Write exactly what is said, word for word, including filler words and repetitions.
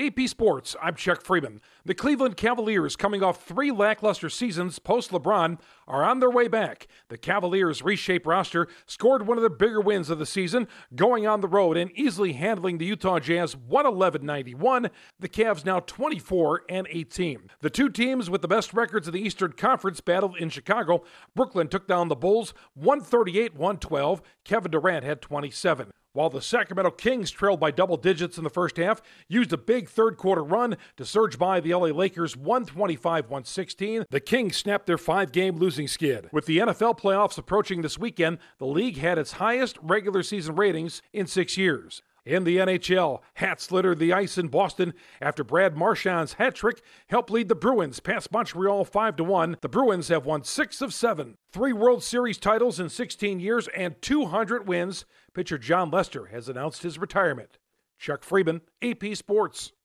A P Sports, I'm Chuck Freeman. The Cleveland Cavaliers, coming off three lackluster seasons post-LeBron, are on their way back. The Cavaliers' reshaped roster scored one of the bigger wins of the season, going on the road and easily handling the Utah Jazz one eleven ninety-one. The Cavs now twenty-four and eighteen. The two teams with the best records in the Eastern Conference battled in Chicago. Brooklyn took down the Bulls one thirty-eight one twelve. Kevin Durant had twenty-seven. While the Sacramento Kings trailed by double digits in the first half, used a big third-quarter run to surge by the L A Lakers one twenty-five one sixteen, the Kings snapped their five-game losing skid. With the N F L playoffs approaching this weekend, the league had its highest regular season ratings in six years. In the N H L, hats littered the ice in Boston after Brad Marchand's hat trick helped lead the Bruins past Montreal five to one. The Bruins have won six of seven, three World Series titles in sixteen years, and two hundred wins. Pitcher John Lester has announced his retirement. Chuck Freeman, A P Sports.